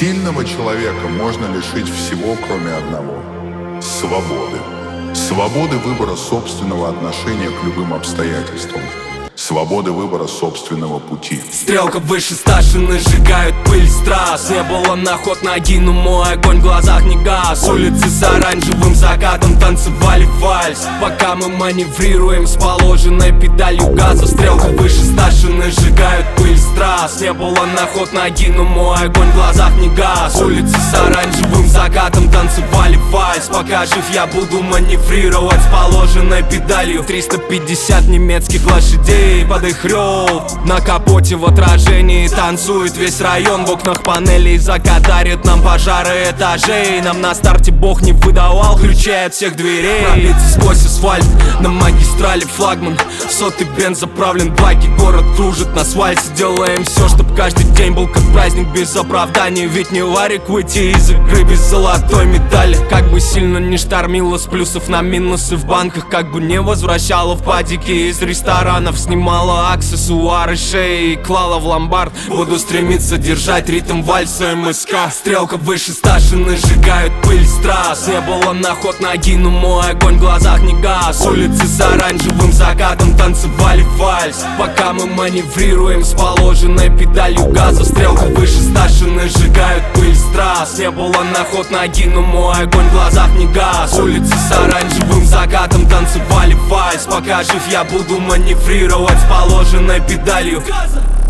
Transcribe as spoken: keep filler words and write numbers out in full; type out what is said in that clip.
Сильного человека можно лишить всего, кроме одного – свободы. Свободы выбора собственного отношения к любым обстоятельствам. Свободы выбора собственного пути. Стрелка выше старшины, сжигают пыль с трасс. Не было на ход ноги, но мой огонь в глазах не гас. Улицы с оранжевым закатом танцевали вальс, пока мы маневрируем с положенной педалью газа. Стрелка выше старшины, сжигают пыль с трасс. Не было на ход ноги, но мой огонь в глазах не гас. Улицы с оранжевым закатом танцевали вальс, пока жив я буду маневрировать с положенной педалью. Триста пятьдесят немецких лошадей под их рёв. На капоте в отражении танцует весь район. В окнах панелей закатарит нам пожары этажей. Нам на старте Бог не выдавал ключей от всех дверей. Пробиться сквозь асфальт на магистрали флагман. Сотый бенз заправлен, байки, город кружит на свальсе. Делаем все, чтоб каждый день был как праздник без оправданий. Ведь не варик выйти из игры без золотой медали. Как бы сильно не штормило с плюсов на минусы в банках, как бы не возвращало в падики из ресторанов, снимала аксессуары шеи и клала в ломбард. Буду стремиться держать ритм вальса МСК. Стрелка выше старшины, сжигают пыль с трасс. Не было на ход ноги, но мой огонь в глазах не гас. Улицы с оранжевым закатом танцевали вальс, пока мы маневрируем с положенной педалью газа. Стрелка выше старшины, сжигают пыль с трасс. Не было на ход ноги, но мой огонь в глазах не гас. Улицы с оранжевым закатом танцевали вальс, пока жив я буду маневрировать с положенной педалью газа.